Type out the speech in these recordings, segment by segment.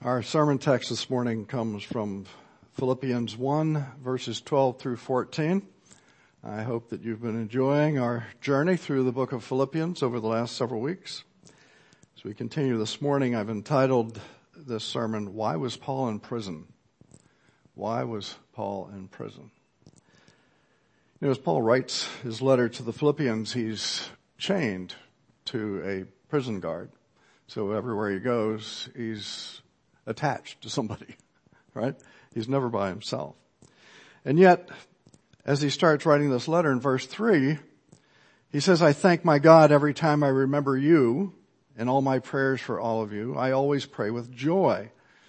Our sermon text this morning comes from Philippians 1, verses 12 through 14. I hope that you've been enjoying our journey through the book of Philippians over the last several weeks. As we continue this morning, I've entitled this sermon, Why Was Paul in Prison? Why was Paul in prison? You know, as Paul writes his letter to the Philippians, he's chained to a prison guard. So everywhere he goes, he's attached to somebody, right? He's never by himself. And yet, as he starts writing this letter in verse 3, he says, I thank my God every time I remember you in all my prayers for all of you. I always pray with joy.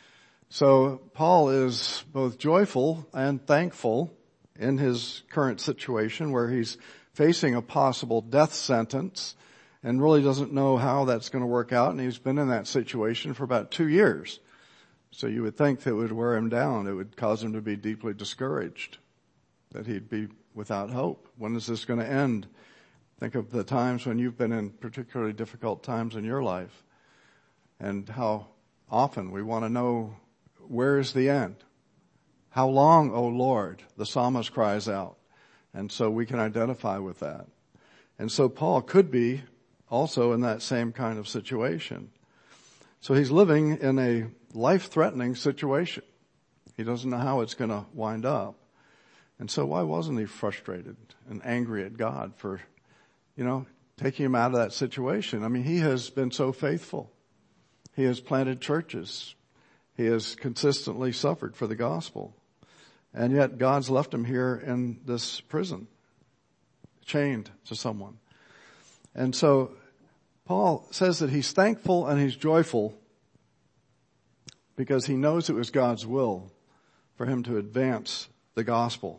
So Paul is both joyful and thankful in his current situation where he's facing a possible death sentence and really doesn't know how that's going to work out. And he's been in that situation for about 2 years. So you would think that it would wear him down. It would cause him to be deeply discouraged, that he'd be without hope. When is this going to end? Think of the times when you've been in particularly difficult times in your life and how often we want to know, where is the end? How long, O Lord? The psalmist cries out. And so we can identify with that. And so Paul could be also in that same kind of situation. So he's living in a life-threatening situation. He doesn't know how it's going to wind up. And so why wasn't he frustrated and angry at God for, taking him out of that situation? I mean, he has been so faithful. He has planted churches. He has consistently suffered for the gospel. And yet God's left him here in this prison, chained to someone. And so Paul says that he's thankful and he's joyful because he knows it was God's will for him to advance the gospel.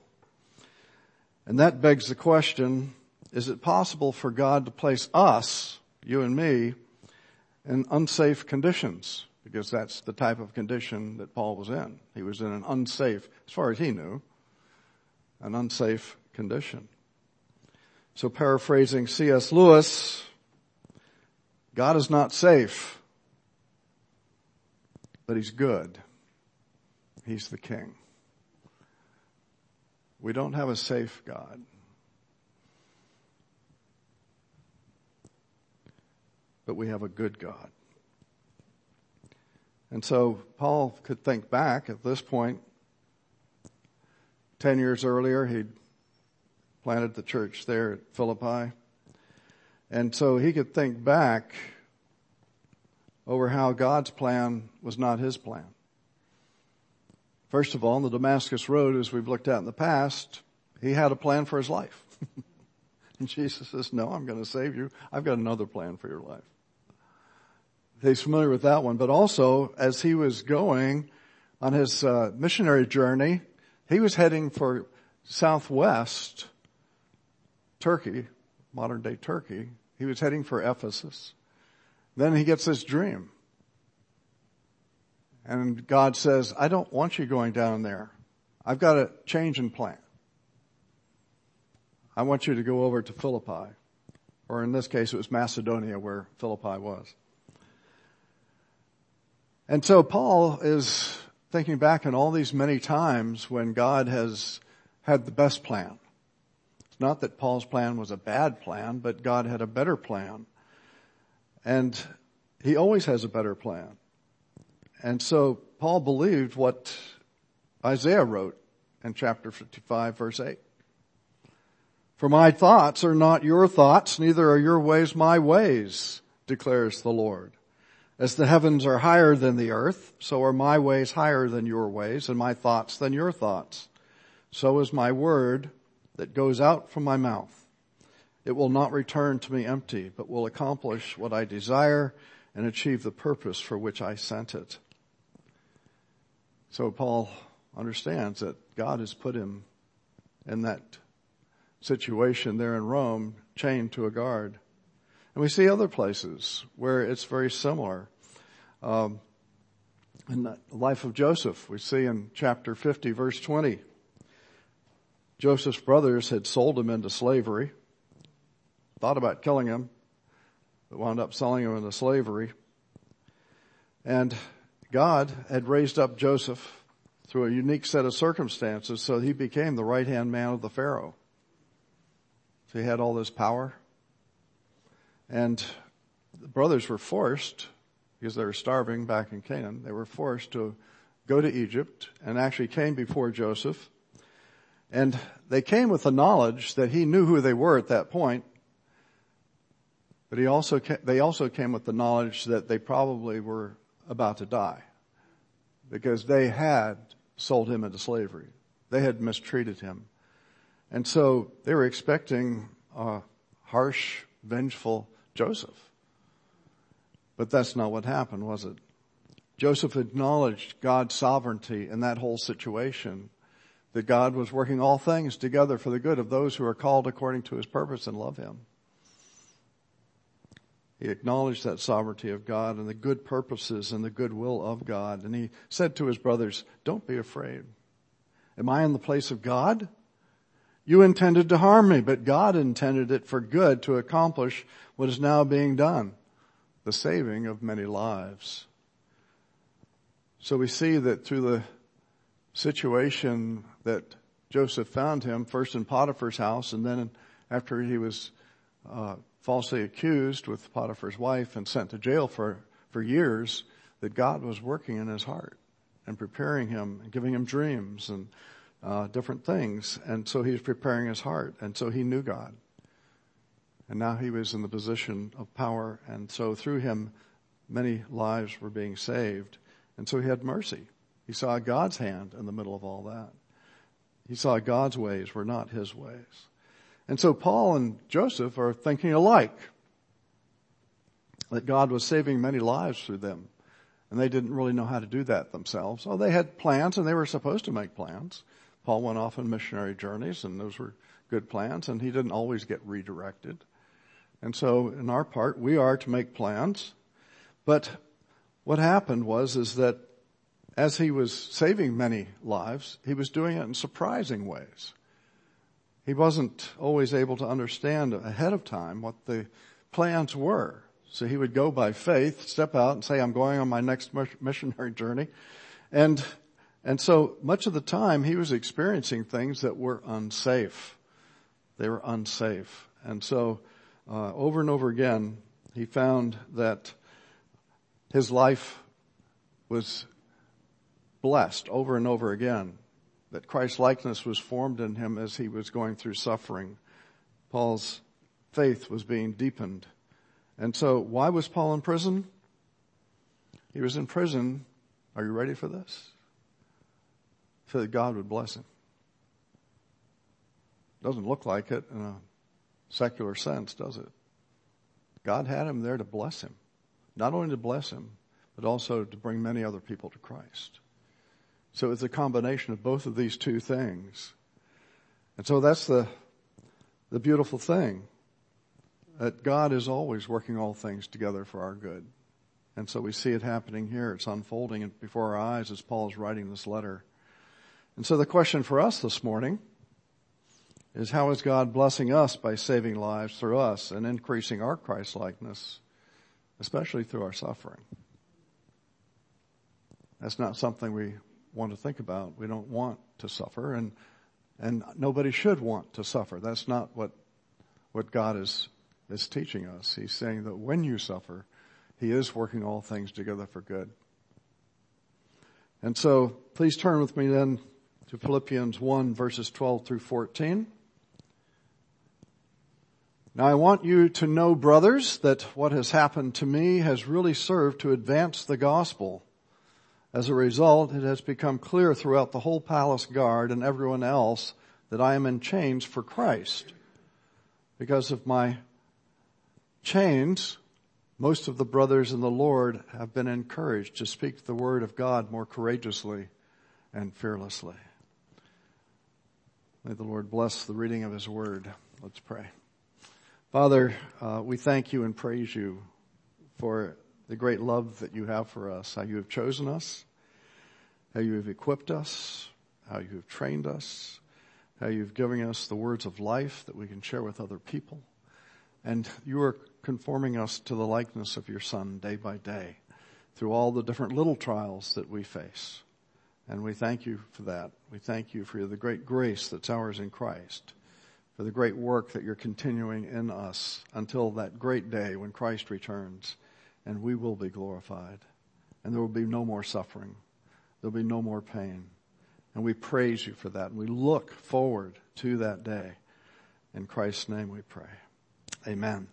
And that begs the question, is it possible for God to place us, you and me, in unsafe conditions? Because that's the type of condition that Paul was in. He was in an unsafe, as far as he knew, an unsafe condition. So paraphrasing C.S. Lewis, God is not safe, but he's good. He's the king. We don't have a safe God. But we have a good God. And so Paul could think back at this point. 10 years earlier, he'd planted the church there at Philippi. And so he could think back over how God's plan was not his plan. First of all, on the Damascus Road, as we've looked at in the past, he had a plan for his life. And Jesus says, no, I'm going to save you. I've got another plan for your life. He's familiar with that one. But also, as he was going on his missionary journey, he was heading for southwest Turkey, modern-day Turkey. He was heading for Ephesus. Then he gets this dream. And God says, I don't want you going down there. I've got a change in plan. I want you to go over to Philippi. Or in this case, it was Macedonia where Philippi was. And so Paul is thinking back on all these many times when God has had the best plan. It's not that Paul's plan was a bad plan, but God had a better plan. And he always has a better plan. And so Paul believed what Isaiah wrote in chapter 55, verse 8. For my thoughts are not your thoughts, neither are your ways my ways, declares the Lord. As the heavens are higher than the earth, so are my ways higher than your ways, and my thoughts than your thoughts. So is my word that goes out from my mouth. It will not return to me empty, but will accomplish what I desire and achieve the purpose for which I sent it. So Paul understands that God has put him in that situation there in Rome, chained to a guard. And we see other places where it's very similar. In the life of Joseph, we see in chapter 50, verse 20, Joseph's brothers had sold him into slavery, thought about killing him, but wound up selling him into slavery. And God had raised up Joseph through a unique set of circumstances so he became the right-hand man of the Pharaoh. So he had all this power. And the brothers were forced, because they were starving back in Canaan, they were forced to go to Egypt and actually came before Joseph. And they came with the knowledge that he knew who they were at that point. But they also came with the knowledge that they probably were about to die, because they had sold him into slavery. They had mistreated him. And so they were expecting a harsh, vengeful Joseph. But that's not what happened, was it? Joseph acknowledged God's sovereignty in that whole situation, that God was working all things together for the good of those who are called according to his purpose and love him. He acknowledged that sovereignty of God and the good purposes and the goodwill of God. And he said to his brothers, don't be afraid. Am I in the place of God? You intended to harm me, but God intended it for good to accomplish what is now being done, the saving of many lives. So we see that through the situation that Joseph found him, first in Potiphar's house, and then after he was falsely accused with Potiphar's wife and sent to jail for years, that God was working in his heart and preparing him and giving him dreams and different things. And so he was preparing his heart. And so he knew God. And now he was in the position of power. And so through him, many lives were being saved. And so he had mercy. He saw God's hand in the middle of all that. He saw God's ways were not his ways. And so Paul and Joseph are thinking alike, that God was saving many lives through them. And they didn't really know how to do that themselves. Oh, they had plans, and they were supposed to make plans. Paul went off on missionary journeys, and those were good plans, and he didn't always get redirected. And so in our part, we are to make plans. But what happened is that as he was saving many lives, he was doing it in surprising ways. He wasn't always able to understand ahead of time what the plans were. So he would go by faith, step out and say, I'm going on my next missionary journey. And so much of the time he was experiencing things that were unsafe. They were unsafe. And so over and over again, he found that his life was blessed over and over again, that Christ's likeness was formed in him as he was going through suffering. Paul's faith was being deepened. And so why was Paul in prison? He was in prison, are you ready for this? So that God would bless him. Doesn't look like it in a secular sense, does it? God had him there to bless him. Not only to bless him, but also to bring many other people to Christ. So it's a combination of both of these two things. And so that's the beautiful thing, that God is always working all things together for our good. And so we see it happening here. It's unfolding before our eyes as Paul is writing this letter. And so the question for us this morning is, how is God blessing us by saving lives through us and increasing our Christ-likeness, especially through our suffering? That's not something we want to think about. We don't want to suffer, and nobody should want to suffer. That's not what God is teaching us. He's saying that when you suffer, he is working all things together for good. And so please turn with me then to Philippians 1 verses 12 through 14. Now I want you to know, brothers, that what has happened to me has really served to advance the gospel. As a result, it has become clear throughout the whole palace guard and everyone else that I am in chains for Christ. Because of my chains, most of the brothers in the Lord have been encouraged to speak the word of God more courageously and fearlessly. May the Lord bless the reading of his word. Let's pray. Father, we thank you and praise you for the great love that you have for us, how you have chosen us, how you have equipped us, how you have trained us, how you've given us the words of life that we can share with other people. And you are conforming us to the likeness of your Son day by day. through all the different little trials that we face. And we thank you for that. We thank you for the great grace that's ours in Christ, for the great work that you're continuing in us until that great day when Christ returns and we will be glorified. And there will be no more suffering. There will be no more pain. And we praise you for that. And we look forward to that day. In Christ's name we pray. Amen.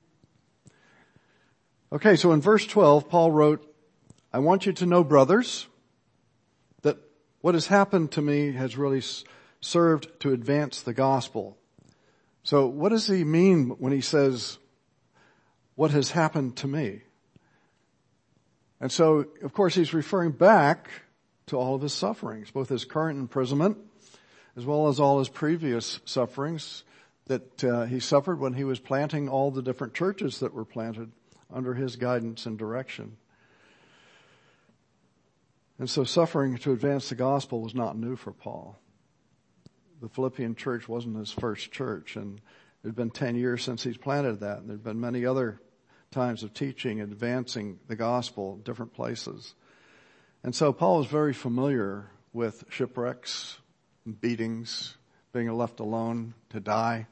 Okay, so in verse 12, Paul wrote, I want you to know, brothers, that what has happened to me has really served to advance the gospel. So what does he mean when he says, what has happened to me? And so, of course, he's referring back to all of his sufferings, both his current imprisonment as well as all his previous sufferings that he suffered when he was planting all the different churches that were planted under his guidance and direction. And so suffering to advance the gospel was not new for Paul. The Philippian church wasn't his first church, and it had been 10 years since he's planted that, and there had been many other times of teaching and advancing the gospel in different places. And so Paul was very familiar with shipwrecks, beatings, being left alone to die,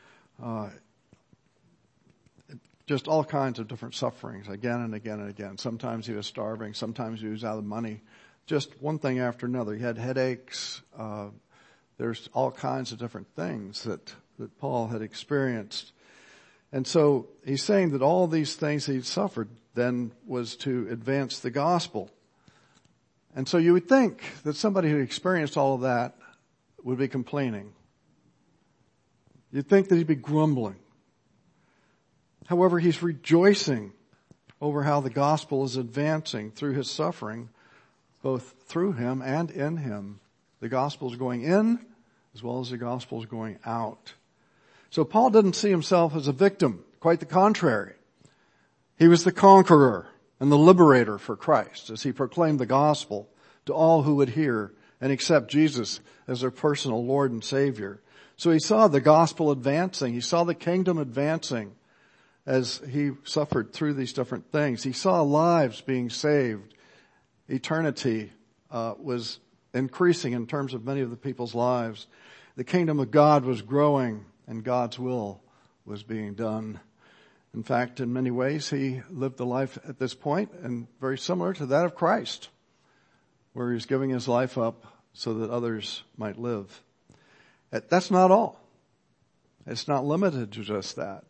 just all kinds of different sufferings again and again and again. Sometimes he was starving, sometimes he was out of money, just one thing after another. He had headaches. There's all kinds of different things that Paul had experienced. And so he's saying that all these things he'd suffered then was to advance the gospel. And so you would think that somebody who experienced all of that would be complaining. You'd think that he'd be grumbling. However, he's rejoicing over how the gospel is advancing through his suffering, both through him and in him. The gospel is going in as well as the gospel is going out. So Paul didn't see himself as a victim. Quite the contrary. He was the conqueror and the liberator for Christ as he proclaimed the gospel to all who would hear and accept Jesus as their personal Lord and Savior. So he saw the gospel advancing. He saw the kingdom advancing as he suffered through these different things. He saw lives being saved. Eternity was increasing in terms of many of the people's lives. The kingdom of God was growing and God's will was being done. In fact, in many ways, he lived a life at this point and very similar to that of Christ, where he's giving his life up so that others might live. That's not all. It's not limited to just that.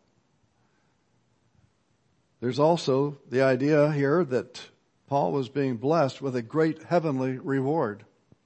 There's also the idea here that Paul was being blessed with a great heavenly reward.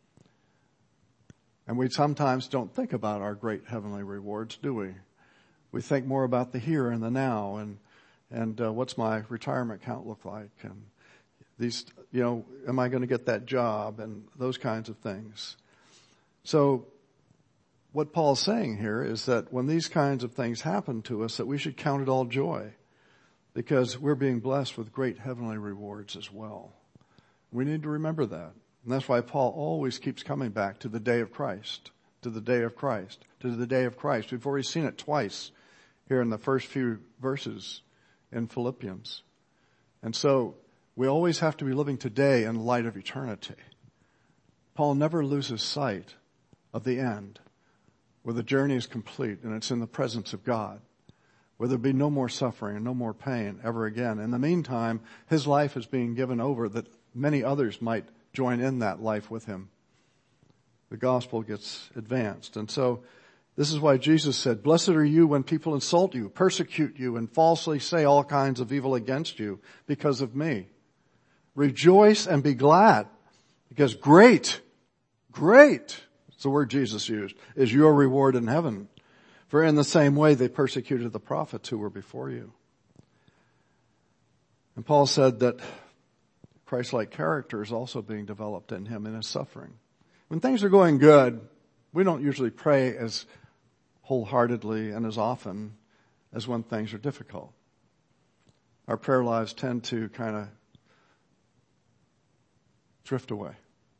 And we sometimes don't think about our great heavenly rewards, do we? We think more about the here and the now and what's my retirement account look like and these, am I going to get that job and those kinds of things. So what Paul's saying here is that when these kinds of things happen to us, that we should count it all joy because we're being blessed with great heavenly rewards as well. We need to remember that. And that's why Paul always keeps coming back to the day of Christ, to the day of Christ, to the day of Christ. We've already seen it twice here in the first few verses in Philippians. And so we always have to be living today in light of eternity. Paul never loses sight of the end, where the journey is complete and it's in the presence of God, where there'll be no more suffering and no more pain ever again. In the meantime, his life is being given over that many others might join in that life with him. The gospel gets advanced. And so this is why Jesus said, "Blessed are you when people insult you, persecute you, and falsely say all kinds of evil against you because of me. Rejoice and be glad, because great, it's the word Jesus used, is your reward in heaven. For in the same way they persecuted the prophets who were before you." And Paul said that Christ-like character is also being developed in him in his suffering. When things are going good, we don't usually pray as wholeheartedly and as often as when things are difficult. Our prayer lives tend to kind of drift away.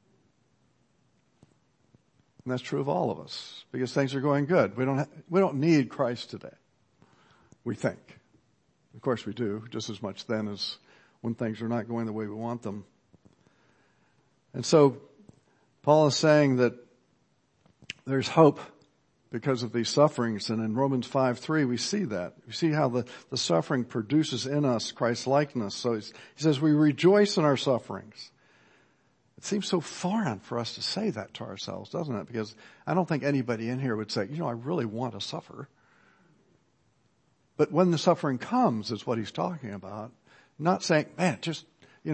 And that's true of all of us because things are going good. We don't need Christ today. We think. Of course we do, just as much then as when things are not going the way we want them. And so Paul is saying that there's hope because of these sufferings. And in Romans 5:3, we see that. We see how the suffering produces in us Christ's likeness. So he says we rejoice in our sufferings. It seems so foreign for us to say that to ourselves, doesn't it? Because I don't think anybody in here would say, I really want to suffer. But when the suffering comes is what he's talking about. Not saying, man, just,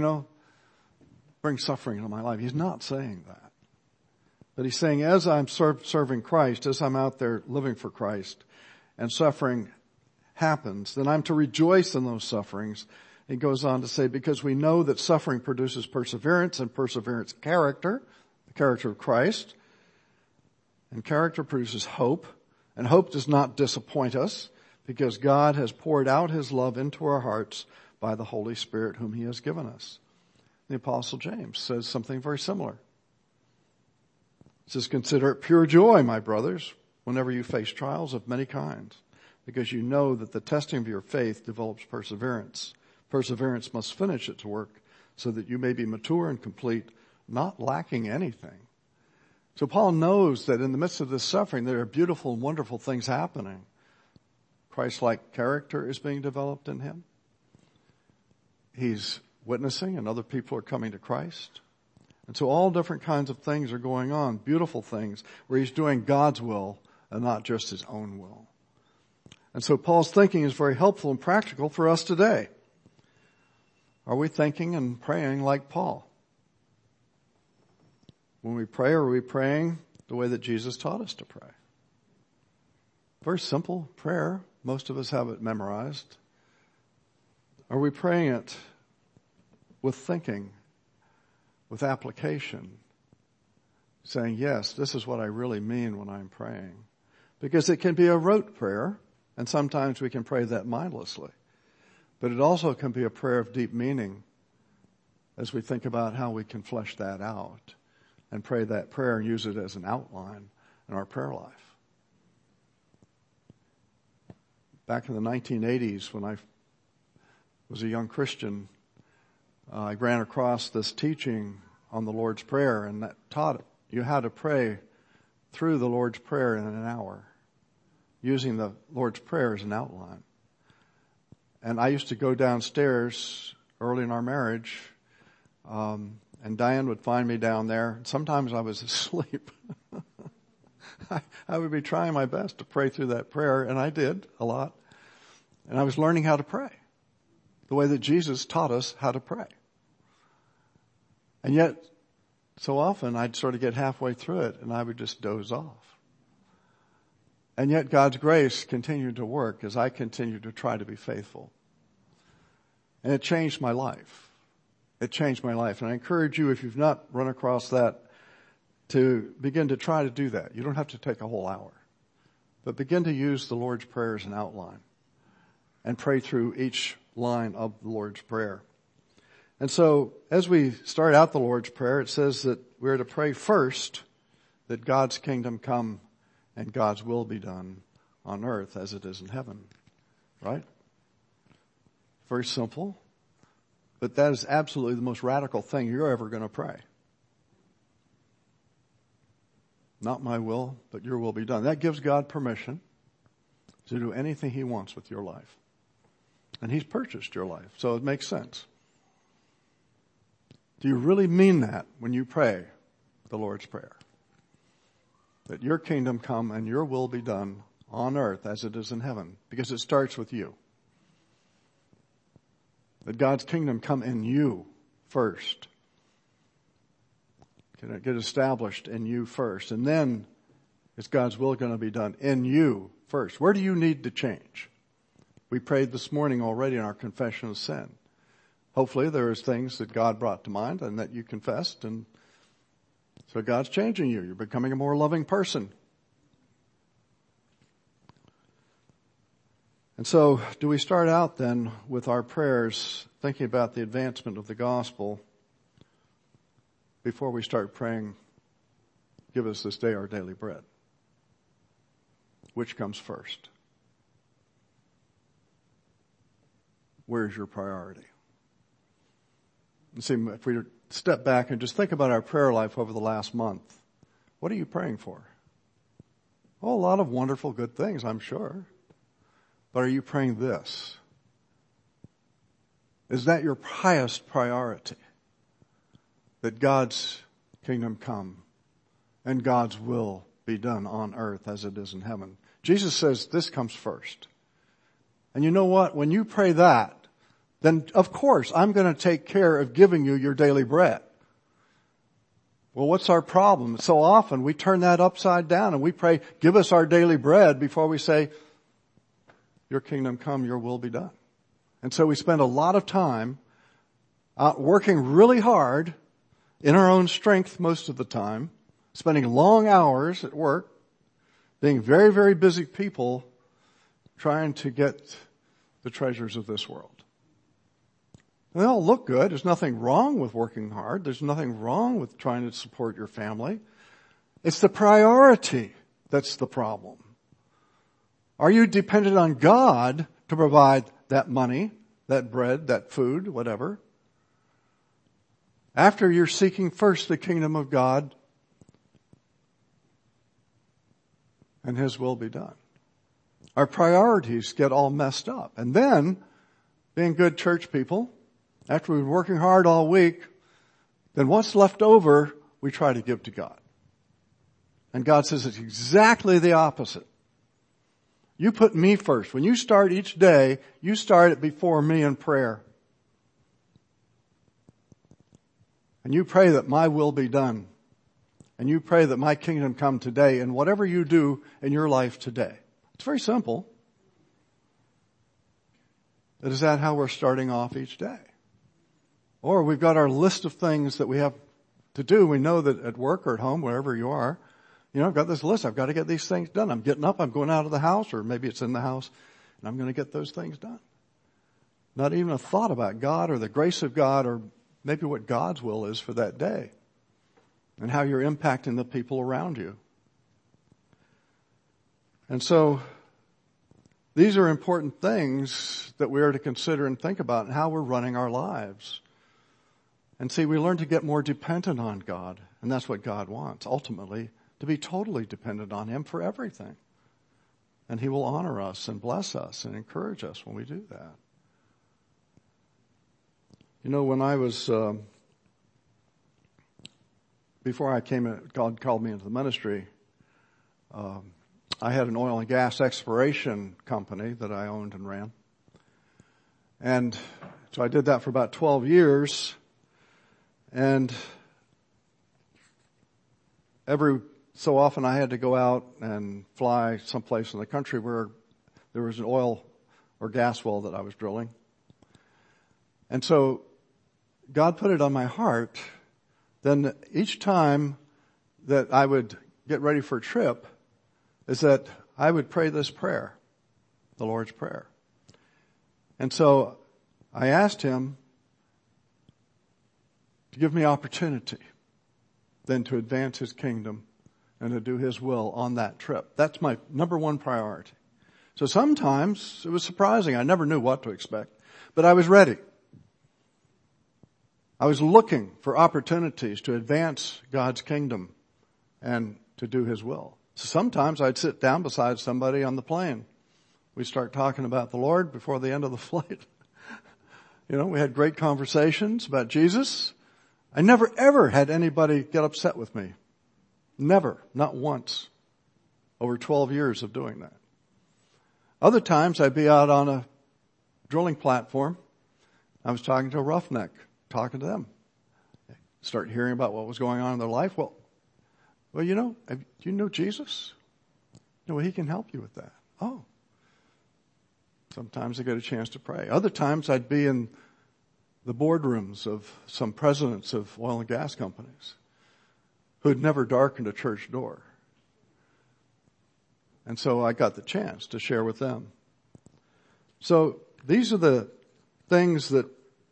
bring suffering into my life. He's not saying that. But he's saying, as I'm serving Christ, as I'm out there living for Christ, and suffering happens, then I'm to rejoice in those sufferings. He goes on to say, because we know that suffering produces perseverance, and perseverance character, the character of Christ. And character produces hope, and hope does not disappoint us, because God has poured out his love into our hearts by the Holy Spirit whom he has given us. The Apostle James says something very similar. He says, consider it pure joy, my brothers, whenever you face trials of many kinds, because you know that the testing of your faith develops perseverance. Perseverance must finish its work so that you may be mature and complete, not lacking anything. So Paul knows that in the midst of this suffering, there are beautiful and wonderful things happening. Christ-like character is being developed in him. He's witnessing and other people are coming to Christ. And so all different kinds of things are going on, beautiful things, where he's doing God's will and not just his own will. And so Paul's thinking is very helpful and practical for us today. Are we thinking and praying like Paul? When we pray, are we praying the way that Jesus taught us to pray? Very simple prayer. Most of us have it memorized. Are we praying it with thinking, with application, saying, yes, this is what I really mean when I'm praying? Because it can be a rote prayer, and sometimes we can pray that mindlessly. But it also can be a prayer of deep meaning as we think about how we can flesh that out and pray that prayer and use it as an outline in our prayer life. Back in the 1980s, when I was a young Christian, I ran across this teaching on the Lord's Prayer, and that taught you how to pray through the Lord's Prayer in an hour, using the Lord's Prayer as an outline. And I used to go downstairs early in our marriage, and Diane would find me down there. Sometimes I was asleep. I would be trying my best to pray through that prayer, and I did a lot. And I was learning how to pray, the way that Jesus taught us how to pray. And yet, so often I'd sort of get halfway through it, and I would just doze off. And yet God's grace continued to work as I continued to try to be faithful. And it changed my life. It changed my life. And I encourage you, if you've not run across that, to begin to try to do that. You don't have to take a whole hour. But begin to use the Lord's Prayer as an outline and pray through each line of the Lord's Prayer. And so, as we start out the Lord's Prayer, it says that we're to pray first that God's kingdom come and God's will be done on earth as it is in heaven. Right? Very simple. But that is absolutely the most radical thing you're ever going to pray. Not my will, but your will be done. That gives God permission to do anything he wants with your life. And he's purchased your life, so it makes sense. Do you really mean that when you pray the Lord's Prayer? That your kingdom come and your will be done on earth as it is in heaven, because it starts with you. That God's kingdom come in you first. Can it get established in you first? And then is God's will going to be done in you first? Where do you need to change? We prayed this morning already in our confession of sin. Hopefully there is things that God brought to mind and that you confessed, and so God's changing you. You're becoming a more loving person. And so do we start out then with our prayers thinking about the advancement of the gospel before we start praying, give us this day our daily bread? Which comes first? Where's your priority? See, if we step back and just think about our prayer life over the last month, what are you praying for? Well, a lot of wonderful, good things, I'm sure. But are you praying this? Is that your highest priority? That God's kingdom come and God's will be done on earth as it is in heaven. Jesus says this comes first. And you know what? When you pray that, then of course I'm going to take care of giving you your daily bread. Well, what's our problem? So often we turn that upside down and we pray, give us our daily bread before we say, your kingdom come, your will be done. And so we spend a lot of time out working really hard in our own strength most of the time, spending long hours at work, being very, very busy people trying to get the treasures of this world. They all look good. There's nothing wrong with working hard. There's nothing wrong with trying to support your family. It's the priority that's the problem. Are you dependent on God to provide that money, that bread, that food, whatever? After you're seeking first the kingdom of God and His will be done. Our priorities get all messed up. And then, being good church people, after we've been working hard all week, then what's left over, we try to give to God. And God says it's exactly the opposite. You put me first. When you start each day, you start it before me in prayer. And you pray that my will be done. And you pray that my kingdom come today in whatever you do in your life today. It's very simple. But is that how we're starting off each day? Or we've got our list of things that we have to do. We know that at work or at home, wherever you are, I've got this list. I've got to get these things done. I'm getting up. I'm going out of the house, or maybe it's in the house, and I'm going to get those things done. Not even a thought about God or the grace of God or maybe what God's will is for that day and how you're impacting the people around you. And so these are important things that we are to consider and think about and how we're running our lives. And see, we learn to get more dependent on God, and that's what God wants, ultimately, to be totally dependent on Him for everything. And He will honor us and bless us and encourage us when we do that. When I was, before I came, God called me into the ministry, I had an oil and gas exploration company that I owned and ran. And so I did that for about 12 years. And every so often I had to go out and fly someplace in the country where there was an oil or gas well that I was drilling. And so God put it on my heart. Then each time that I would get ready for a trip is that I would pray this prayer, the Lord's Prayer. And so I asked Him to give me opportunity then to advance His kingdom and to do His will on that trip. That's my number one priority. So sometimes it was surprising. I never knew what to expect, but I was ready. I was looking for opportunities to advance God's kingdom and to do His will. So sometimes I'd sit down beside somebody on the plane. We start talking about the Lord before the end of the flight. We had great conversations about Jesus. I never ever had anybody get upset with me. Never, not once, over 12 years of doing that. Other times I'd be out on a drilling platform. I was talking to a roughneck, talking to them. Start hearing about what was going on in their life. Well, do you know Jesus? Well, He can help you with that. Oh. Sometimes I get a chance to pray. Other times I'd be in the boardrooms of some presidents of oil and gas companies who had never darkened a church door. And so I got the chance to share with them. So these are the things that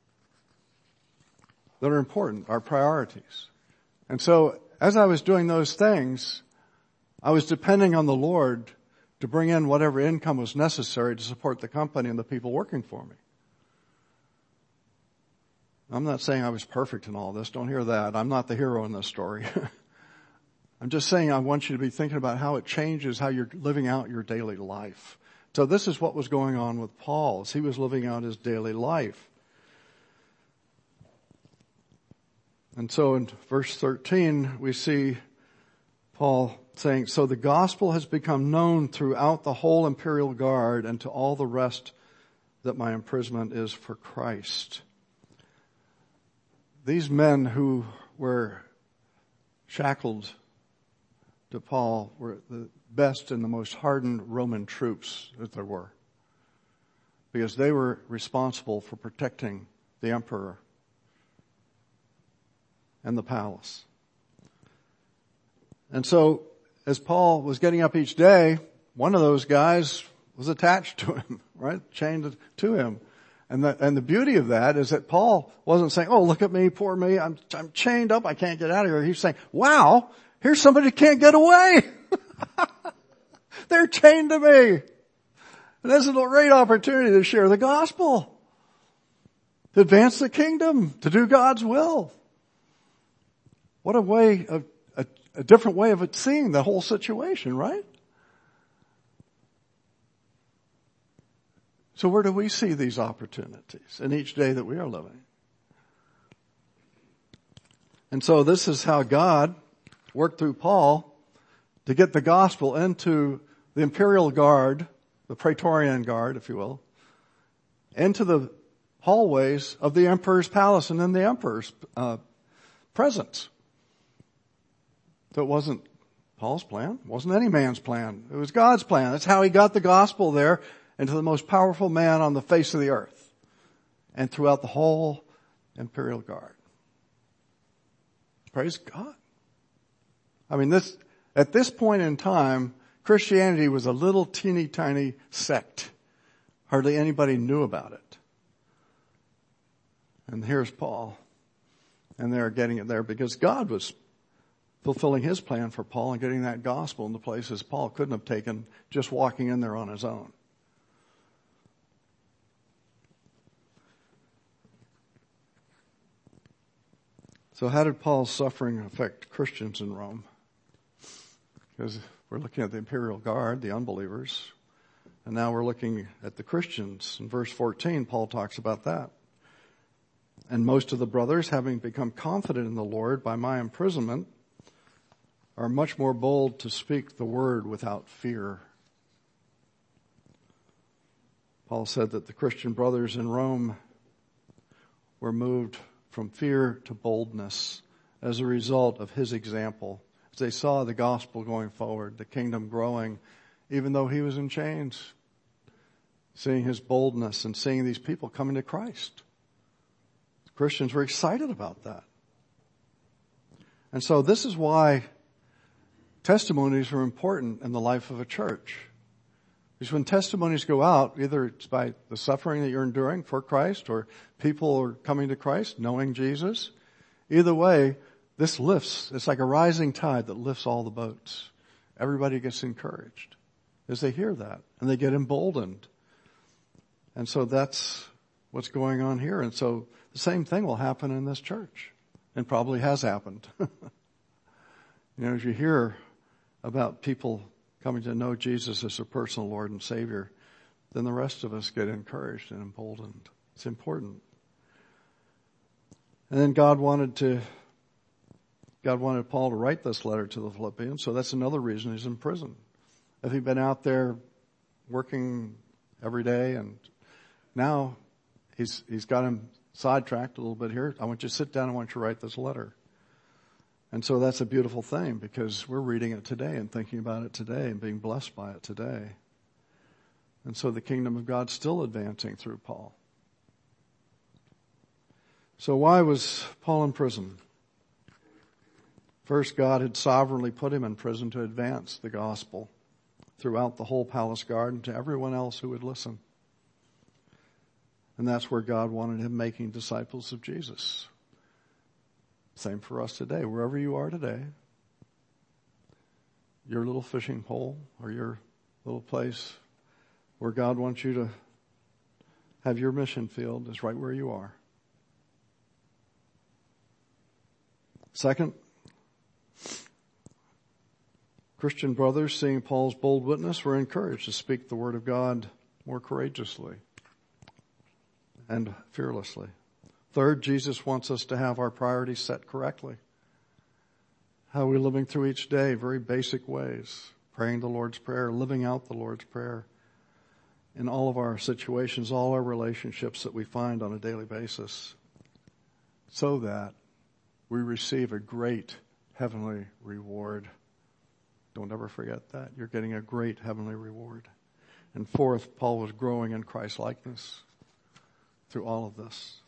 are important, our priorities. And so as I was doing those things, I was depending on the Lord to bring in whatever income was necessary to support the company and the people working for me. I'm not saying I was perfect in all this. Don't hear that. I'm not the hero in this story. I'm just saying I want you to be thinking about how it changes how you're living out your daily life. So this is what was going on with Paul as he was living out his daily life. And so in verse 13, we see Paul saying, so the gospel has become known throughout the whole imperial guard and to all the rest that my imprisonment is for Christ. These men who were shackled to Paul were the best and the most hardened Roman troops that there were, because they were responsible for protecting the emperor and the palace. And so as Paul was getting up each day, one of those guys was attached to him, right? Chained to him. And the beauty of that is that Paul wasn't saying, oh, look at me, poor me, I'm chained up, I can't get out of here. He's saying, wow, here's somebody who can't get away. They're chained to me. And this is a great opportunity to share the gospel, to advance the kingdom, to do God's will. What a way of, a different way of seeing the whole situation, right? So where do we see these opportunities in each day that we are living? And so this is how God worked through Paul to get the gospel into the imperial guard, the Praetorian Guard, if you will, into the hallways of the emperor's palace and in the emperor's presence. So it wasn't Paul's plan. It wasn't any man's plan. It was God's plan. That's how he got the gospel there into the most powerful man on the face of the earth and throughout the whole imperial guard. Praise God. I mean, at this point in time, Christianity was a little teeny tiny sect. Hardly anybody knew about it. And here's Paul. And they're getting it there because God was fulfilling his plan for Paul and getting that gospel into places Paul couldn't have taken just walking in there on his own. So how did Paul's suffering affect Christians in Rome? Because we're looking at the imperial guard, the unbelievers, and now we're looking at the Christians. In verse 14, Paul talks about that. And most of the brothers, having become confident in the Lord by my imprisonment, are much more bold to speak the word without fear. Paul said that the Christian brothers in Rome were moved from fear to boldness as a result of his example. As they saw the gospel going forward, the kingdom growing, even though he was in chains, seeing his boldness and seeing these people coming to Christ. Christians were excited about that. And so this is why testimonies are important in the life of a church. Because when testimonies go out, either it's by the suffering that you're enduring for Christ or people are coming to Christ, knowing Jesus. Either way, this lifts. It's like a rising tide that lifts all the boats. Everybody gets encouraged as they hear that and they get emboldened. And so that's what's going on here. And so the same thing will happen in this church and probably has happened. As you hear about people coming to know Jesus as their personal Lord and Savior, then the rest of us get encouraged and emboldened. It's important. And then God wanted Paul to write this letter to the Philippians, so that's another reason he's in prison. If he'd been out there working every day and now he's got him sidetracked a little bit here, I want you to sit down, I want you to write this letter. And so that's a beautiful thing because we're reading it today and thinking about it today and being blessed by it today. And so the kingdom of God's still advancing through Paul. So why was Paul in prison? First, God had sovereignly put him in prison to advance the gospel throughout the whole palace guard and to everyone else who would listen. And that's where God wanted him making disciples of Jesus. Same for us today. Wherever you are today, your little fishing pole or your little place where God wants you to have your mission field is right where you are. Second, Christian brothers, seeing Paul's bold witness, were encouraged to speak the word of God more courageously and fearlessly. Third, Jesus wants us to have our priorities set correctly. How are we living through each day? Very basic ways. Praying the Lord's Prayer, living out the Lord's Prayer in all of our situations, all our relationships that we find on a daily basis, so that we receive a great heavenly reward. Don't ever forget that. You're getting a great heavenly reward. And fourth, Paul was growing in Christ-likeness through all of this.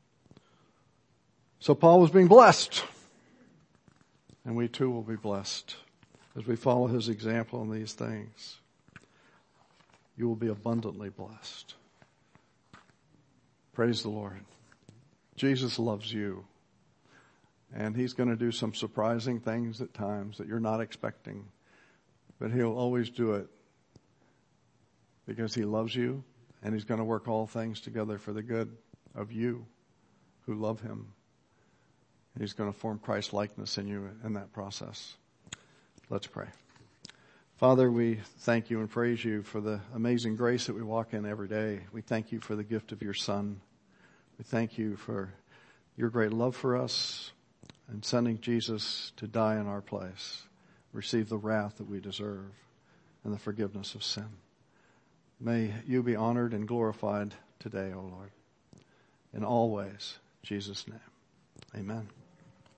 So Paul was being blessed. And we too will be blessed as we follow his example in these things. You will be abundantly blessed. Praise the Lord. Jesus loves you. And he's going to do some surprising things at times that you're not expecting. But he'll always do it because he loves you, and he's going to work all things together for the good of you who love him. He's going to form Christ-likeness in you in that process. Let's pray. Father, we thank you and praise you for the amazing grace that we walk in every day. We thank you for the gift of your Son. We thank you for your great love for us and sending Jesus to die in our place, receive the wrath that we deserve and the forgiveness of sin. May you be honored and glorified today, O Lord, in all ways. In Jesus' name, amen.